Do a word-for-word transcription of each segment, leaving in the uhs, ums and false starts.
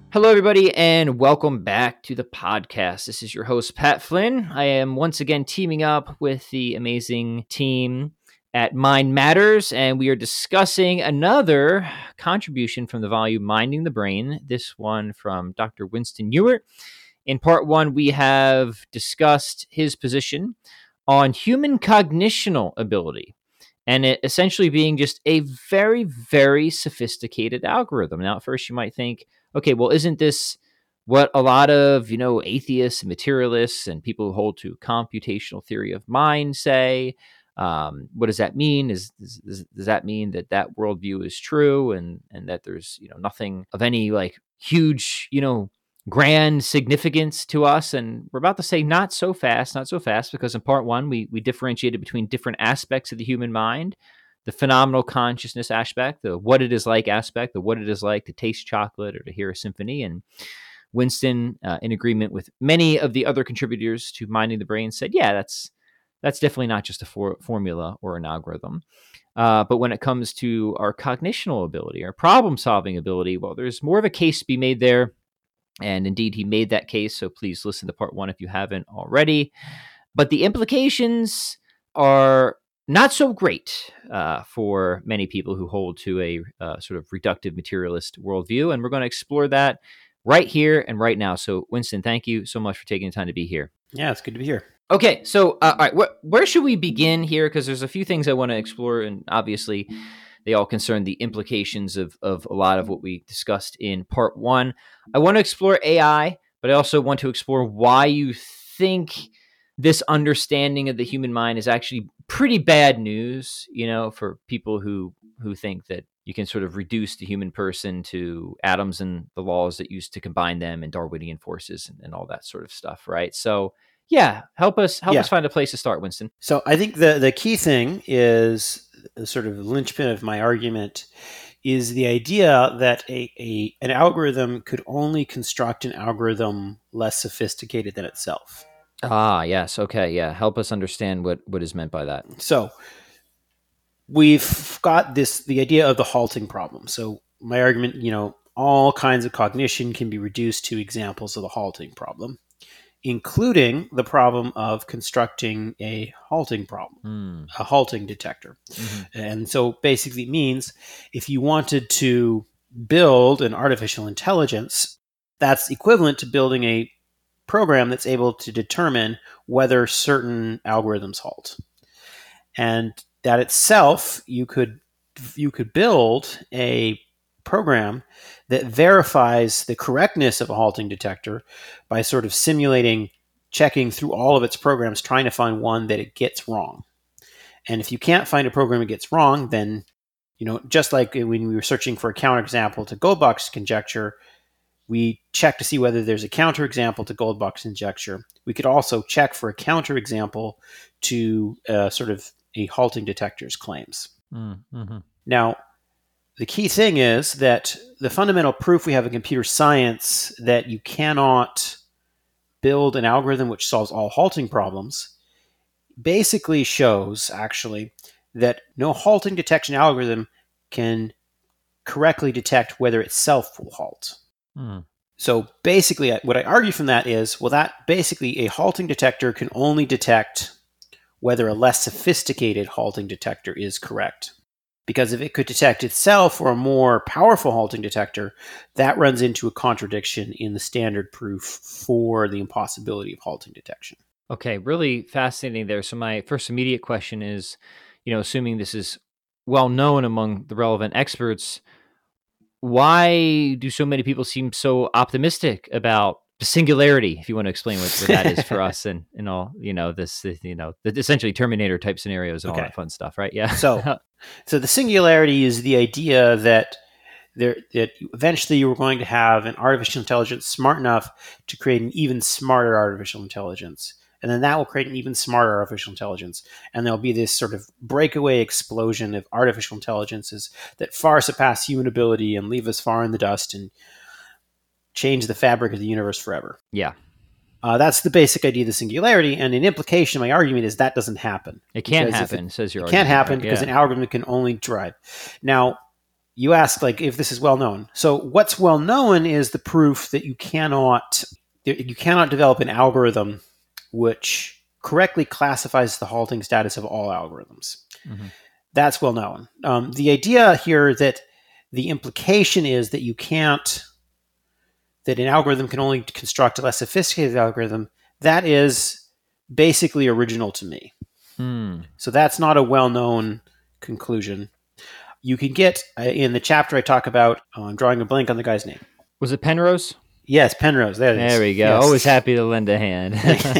Hello, everybody, and welcome back to the podcast. This is your host, Pat Flynn. I am once again teaming up with the amazing team at Mind Matters, and we are discussing another contribution from the volume Minding the Brain, this one from Doctor Winston Ewart. In part one, we have discussed his position on human cognitional ability, and it essentially being just a very, very sophisticated algorithm. Now, at first you might think, okay, well, isn't this what a lot of, you know, atheists and materialists and people who hold to computational theory of mind say? Um, what does that mean? Is, is, is does that mean that that worldview is true and and that there's, you know, nothing of any like huge, you know, grand significance to us? And we're about to say not so fast, not so fast, because in part one we we differentiated between different aspects of the human mind: the phenomenal consciousness aspect, the what it is like aspect, the what it is like to taste chocolate or to hear a symphony. And Winston, uh, in agreement with many of the other contributors to Minding the Brain, said, yeah, that's that's definitely not just a for- formula or an algorithm. Uh, but when it comes to our cognitional ability, our problem-solving ability, well, there's more of a case to be made there. And indeed, he made that case. So please listen to part one if you haven't already. But the implications are not so great uh, for many people who hold to a uh, sort of reductive materialist worldview. And we're going to explore that right here and right now. So, Winston, thank you so much for taking the time to be here. Yeah, it's good to be here. Okay, so uh, all right, wh- where should we begin here? Because there's a few things I want to explore, and obviously they all concern the implications of, of a lot of what we discussed in part one. I want to explore A I, but I also want to explore why you think this understanding of the human mind is actually pretty bad news, you know, for people who who think that you can sort of reduce the human person to atoms and the laws that used to combine them and Darwinian forces and, and all that sort of stuff, right? So yeah, help us help Yeah. us find a place to start, Winston. So I think the, the key thing is the sort of linchpin of my argument is the idea that a, a an algorithm could only construct an algorithm less sophisticated than itself. Ah, yes. Okay. Yeah. Help us understand what, what is meant by that. So we've got this, the idea of the halting problem. So my argument, you know, all kinds of cognition can be reduced to examples of the halting problem, including the problem of constructing a halting problem, mm. a halting detector. Mm-hmm. And so basically it means if you wanted to build an artificial intelligence, that's equivalent to building a program that's able to determine whether certain algorithms halt. And that itself, you could you could build a program that verifies the correctness of a halting detector by sort of simulating, checking through all of its programs, trying to find one that it gets wrong. And if you can't find a program it gets wrong, then, you know, just like when we were searching for a counterexample to Goldbach's conjecture, we check to see whether there's a counterexample to Goldbach's conjecture. We could also check for a counterexample to uh, sort of a halting detector's claims. Mm-hmm. Now, the key thing is that the fundamental proof we have in computer science that you cannot build an algorithm which solves all halting problems basically shows, actually, that no halting detection algorithm can correctly detect whether itself will halt. Hmm. So basically, what I argue from that is, well, that basically a halting detector can only detect whether a less sophisticated halting detector is correct. Because if it could detect itself or a more powerful halting detector, that runs into a contradiction in the standard proof for the impossibility of halting detection. Okay, really fascinating there. So my first immediate question is, you know, assuming this is well known among the relevant experts, why do so many people seem so optimistic about the singularity, if you want to explain what, what that is for us and, and all, you know, this, you know, the essentially Terminator type scenarios and okay. all that fun stuff, right? Yeah. So, so the singularity is the idea that there, that eventually you were going to have an artificial intelligence smart enough to create an even smarter artificial intelligence. And then that will create an even smarter artificial intelligence. And there'll be this sort of breakaway explosion of artificial intelligences that far surpass human ability and leave us far in the dust and change the fabric of the universe forever. Yeah. Uh, that's the basic idea of the singularity. And an implication of my argument is that doesn't happen. It can't happen, it, says your it argument. It can't happen right? because yeah. an algorithm can only drive. Now, you ask like if this is well known. So what's well known is the proof that you cannot you cannot develop an algorithm which correctly classifies the halting status of all algorithms. Mm-hmm. That's well known. Um, the idea here that the implication is that you can't, that an algorithm can only construct a less sophisticated algorithm, that is basically original to me. Hmm. So that's not a well-known conclusion. You can get, uh, in the chapter I talk about, oh, I'm drawing a blank on the guy's name. Was it Penrose? Yes, Penrose. There it is. There we go. Yes. Always happy to lend a hand.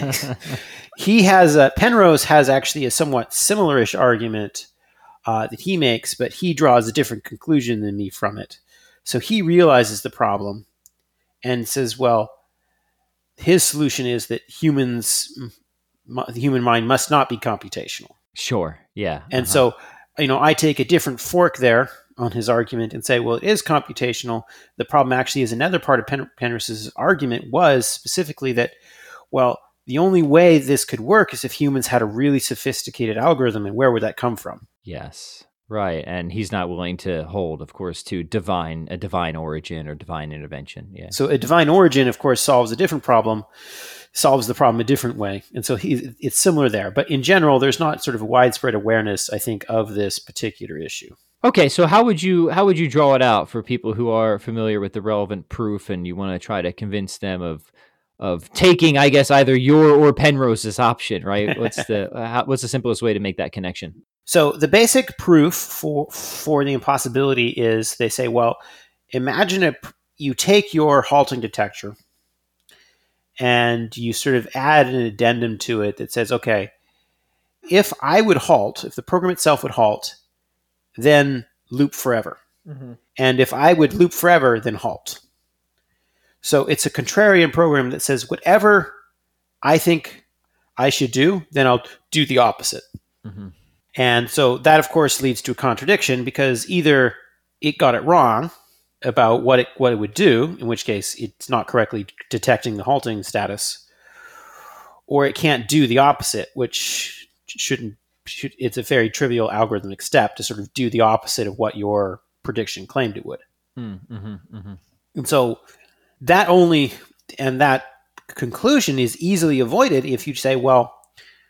He has, a, Penrose has actually a somewhat similar-ish argument uh, that he makes, but he draws a different conclusion than me from it. So he realizes the problem and says, well, his solution is that humans, the human mind must not be computational. Sure, yeah. And uh-huh. so, you know, I take a different fork there on his argument and say, well, it is computational. The problem actually is another part of Pen- Penrose's argument was specifically that, well, the only way this could work is if humans had a really sophisticated algorithm, and where would that come from? Yes, right. And he's not willing to hold, of course, to divine a divine origin or divine intervention. Yeah. So a divine origin, of course, solves a different problem, solves the problem a different way. And so he, it's similar there. But in general, there's not sort of a widespread awareness, I think, of this particular issue. Okay, so how would you how would you draw it out for people who are familiar with the relevant proof and you want to try to convince them of of taking, I guess, either your or Penrose's option, right? What's the uh, how, what's the simplest way to make that connection? So the basic proof for for the impossibility is they say, well, imagine a, you take your halting detector and you sort of add an addendum to it that says, okay, if I would halt, if the program itself would halt, then loop forever. Mm-hmm. And if I would loop forever, then halt. So it's a contrarian program that says whatever I think I should do, then I'll do the opposite. Mm-hmm. And so that, of course, leads to a contradiction because either it got it wrong about what it what it would do, in which case it's not correctly detecting the halting status, or it can't do the opposite, which shouldn't. Should, it's a very trivial algorithmic step to sort of do the opposite of what your prediction claimed it would. Mm-hmm, mm-hmm. And so that only, and that conclusion is easily avoided if you say, well,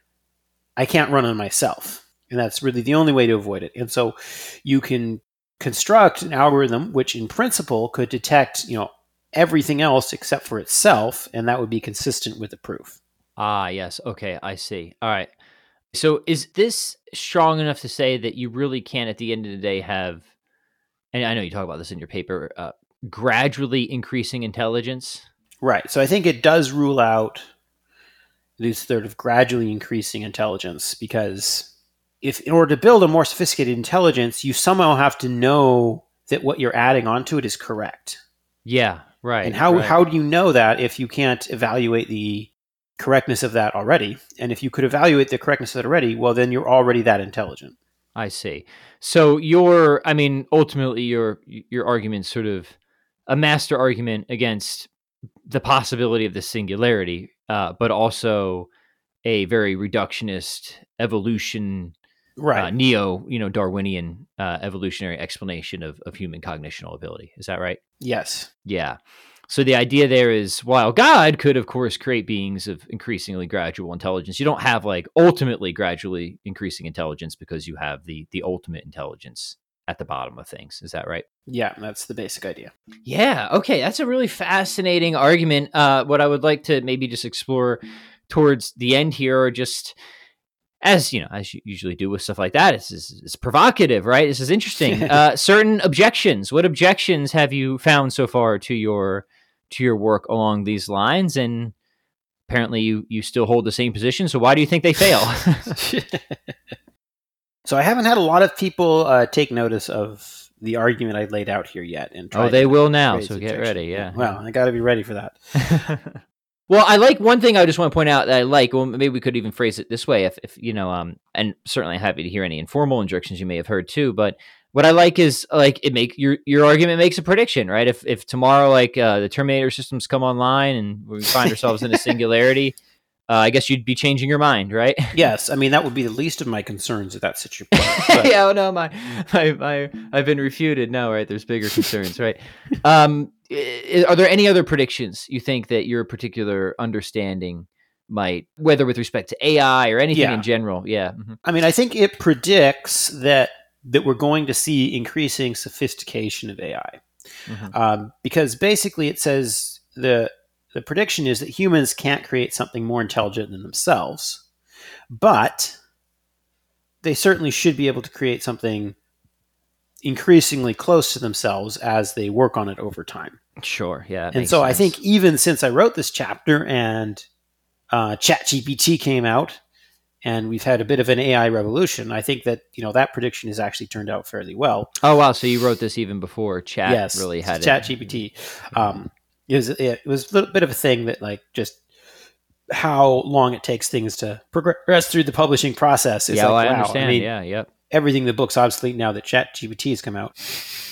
I can't run on myself. And that's really the only way to avoid it. And so you can construct an algorithm which in principle could detect, you know, everything else except for itself, and that would be consistent with the proof. Ah, yes. Okay, I see. All right. So is this strong enough to say that you really can, at the end of the day, have, and I know you talk about this in your paper, uh, gradually increasing intelligence? Right. So I think it does rule out this sort of gradually increasing intelligence, because if in order to build a more sophisticated intelligence, you somehow have to know that what you're adding onto it is correct. Yeah, right. And how, right. how do you know that if you can't evaluate the correctness of that already? And if you could evaluate the correctness of that already, well, then you're already that intelligent. I see. So your, I mean, ultimately your your argument's sort of a master argument against the possibility of the singularity, uh, but also a very reductionist evolution, right? Uh, neo, you know, Darwinian uh, evolutionary explanation of of human cognitional ability. Is that right? Yes. Yeah. So the idea there is, while God could, of course, create beings of increasingly gradual intelligence, you don't have like ultimately gradually increasing intelligence because you have the the ultimate intelligence at the bottom of things. Is that right? Yeah, that's the basic idea. Yeah. Okay. That's a really fascinating argument. Uh, what I would like to maybe just explore towards the end here, or just as you know, as you usually do with stuff like that, it's, it's, it's provocative, right? This is interesting. uh, certain objections. What objections have you found so far to your to your work along these lines? And apparently you, you still hold the same position. So why do you think they fail? So I haven't had a lot of people uh, take notice of the argument I laid out here yet. And try oh, they to will now. So objection. Get ready. Yeah. Well, I got to be ready for that. Well, I like one thing I just want to point out that I like, well, maybe we could even phrase it this way if, if you know, um, and certainly happy to hear any informal injections you may have heard too, but what I like is like it make your your argument makes a prediction, right? If if tomorrow like uh, the Terminator systems come online and we find ourselves in a singularity, uh, I guess you'd be changing your mind, right? Yes, I mean that would be the least of my concerns if that's such your point. But... yeah, oh, no, my, my, my, I've been refuted. No, right? There's bigger concerns, right? Um, are there any other predictions you think that your particular understanding might, whether with respect to A I or anything yeah. in general? Yeah. Mm-hmm. I mean, I think it predicts that that we're going to see increasing sophistication of A I, mm-hmm. um, because basically it says the the prediction is that humans can't create something more intelligent than themselves, but they certainly should be able to create something increasingly close to themselves as they work on it over time. Sure, yeah. And so sense. I think even since I wrote this chapter and uh, ChatGPT came out, and we've had a bit of an A I revolution, I think that, you know, that prediction has actually turned out fairly well. Oh, wow. So you wrote this even before Chat yes, really had ChatGPT. It. Um, it was it was a little bit of a thing that, like, just how long it takes things to progress through the publishing process. Is yeah, like, well, I wow. understand. I mean, yeah, yep. Everything in the book's obsolete now that ChatGPT has come out.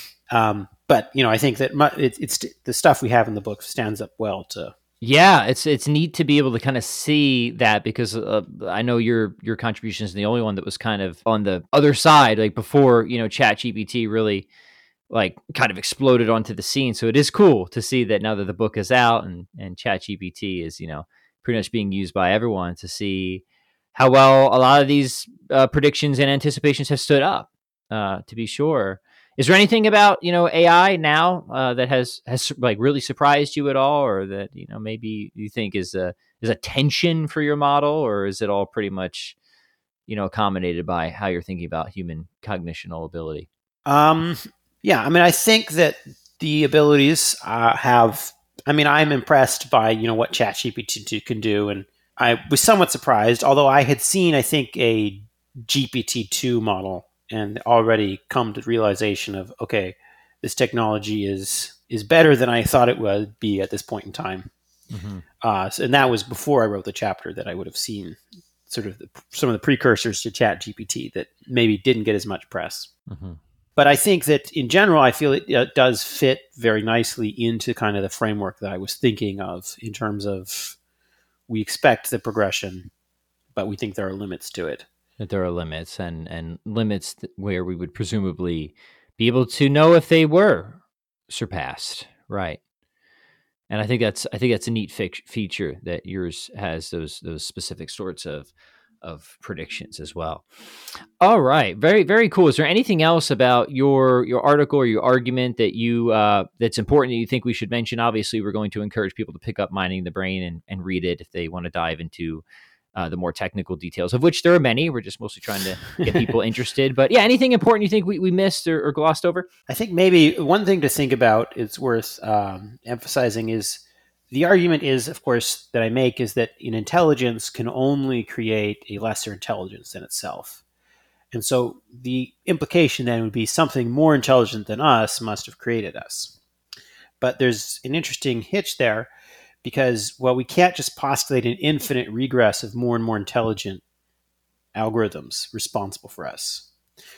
Um, but, you know, I think that my, it, it's the stuff we have in the book stands up well to... Yeah, it's it's neat to be able to kind of see that, because uh, I know your your contribution is the only one that was kind of on the other side, like before, you know, ChatGPT really like kind of exploded onto the scene. So it is cool to see that now that the book is out and and ChatGPT is, you know, pretty much being used by everyone, to see how well a lot of these uh, predictions and anticipations have stood up. Uh, to be sure. Is there anything about, you know, A I now uh, that has has like really surprised you at all, or that, you know, maybe you think is a is a tension for your model, or is it all pretty much, you know, accommodated by how you're thinking about human cognitional ability? Um, yeah, I mean, I think that the abilities uh, have. I mean, I'm impressed by, you know, what ChatGPT can do, and I was somewhat surprised, although I had seen, I think, a G P T two model and already come to the realization of, okay, this technology is is better than I thought it would be at this point in time. Mm-hmm. Uh, so, and that was before I wrote the chapter, that I would have seen sort of the, some of the precursors to ChatGPT that maybe didn't get as much press. Mm-hmm. But I think that in general, I feel it uh, does fit very nicely into kind of the framework that I was thinking of, in terms of we expect the progression, but we think there are limits to it. That there are limits, and, and limits th- where we would presumably be able to know if they were surpassed, right? And I think that's I think that's a neat fi- feature that yours has, those those specific sorts of of predictions as well. All right, very very cool. Is there anything else about your your article or your argument that you uh, that's important that you think we should mention? Obviously, we're going to encourage people to pick up Mining the Brain and, and read it if they want to dive into Uh, the more technical details, of which there are many. We're just mostly trying to get people interested. But yeah, anything important you think we, we missed or, or glossed over? I think maybe one thing to think about, it's worth um, emphasizing, is the argument is, of course, that I make is that an intelligence can only create a lesser intelligence than itself. And so the implication then would be something more intelligent than us must have created us. But there's an interesting hitch there, because, well, we can't just postulate an infinite regress of more and more intelligent algorithms responsible for us.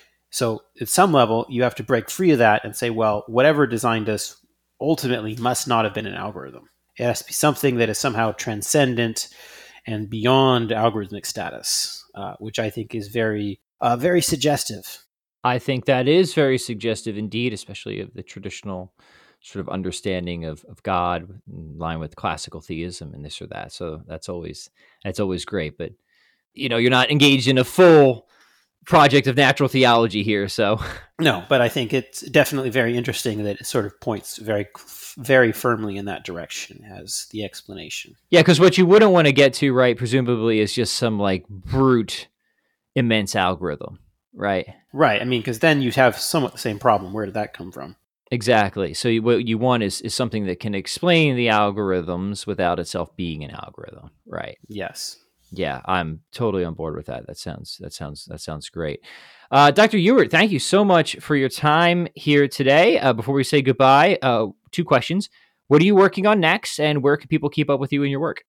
So at some level, you have to break free of that and say, well, whatever designed us ultimately must not have been an algorithm. It has to be something that is somehow transcendent and beyond algorithmic status, uh, which I think is very, uh, very suggestive. I think that is very suggestive indeed, especially of the traditional sort of understanding of, of God in line with classical theism and this or that. So that's always, that's always great. But, you know, you're not engaged in a full project of natural theology here. So no, but I think it's definitely very interesting that it sort of points very, very firmly in that direction as the explanation. Yeah. Cause what you wouldn't want to get to, right, presumably, is just some like brute, immense algorithm, right? Right. I mean, cause then you have somewhat the same problem. Where did that come from? Exactly. So you, what you want is, is something that can explain the algorithms without itself being an algorithm, right? Yes. Yeah, I'm totally on board with that. That sounds that sounds that sounds great. Uh, Doctor Ewert, thank you so much for your time here today. Uh, before we say goodbye, uh, two questions: what are you working on next, and where can people keep up with you and your work?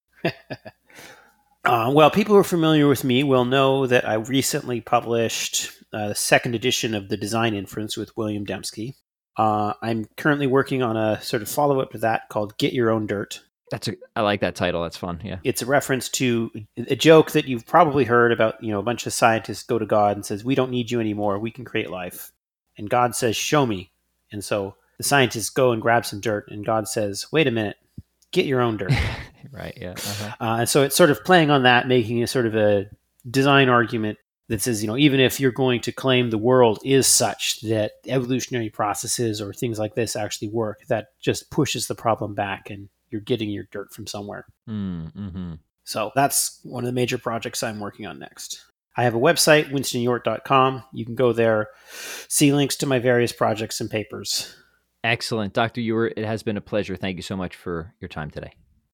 uh, well, people who are familiar with me will know that I recently published uh, the second edition of the Design Inference with William Dembski. Uh, I'm currently working on a sort of follow-up to that called Get Your Own Dirt, That's a, I like that title. That's fun. Yeah. It's a reference to a joke that you've probably heard about, you know, a bunch of scientists go to God and says, we don't need you anymore. We can create life. And God says, show me. And so the scientists go and grab some dirt, and God says, wait a minute, get your own dirt. Right. Yeah. Uh-huh. Uh, and so it's sort of playing on that, making a sort of a design argument that says, you know, even if you're going to claim the world is such that evolutionary processes or things like this actually work, that just pushes the problem back and you're getting your dirt from somewhere. Mm-hmm. So that's one of the major projects I'm working on next. I have a website, winston york dot com. You can go there, see links to my various projects and papers. Excellent. Doctor Ewert, it has been a pleasure. Thank you so much for your time today.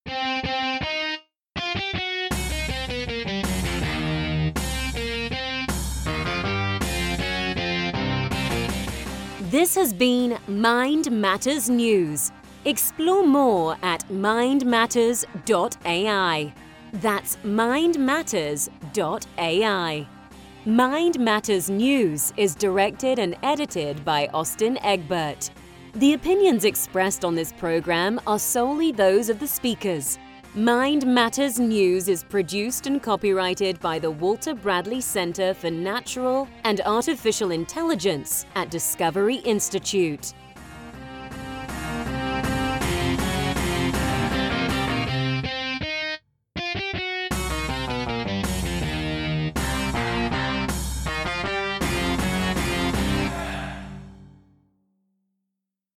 This has been Mind Matters News. Explore more at mind matters dot a i. That's mind matters dot a i. Mind Matters News is directed and edited by Austin Egbert. The opinions expressed on this program are solely those of the speakers. Mind Matters News is produced and copyrighted by the Walter Bradley Center for Natural and Artificial Intelligence at Discovery Institute.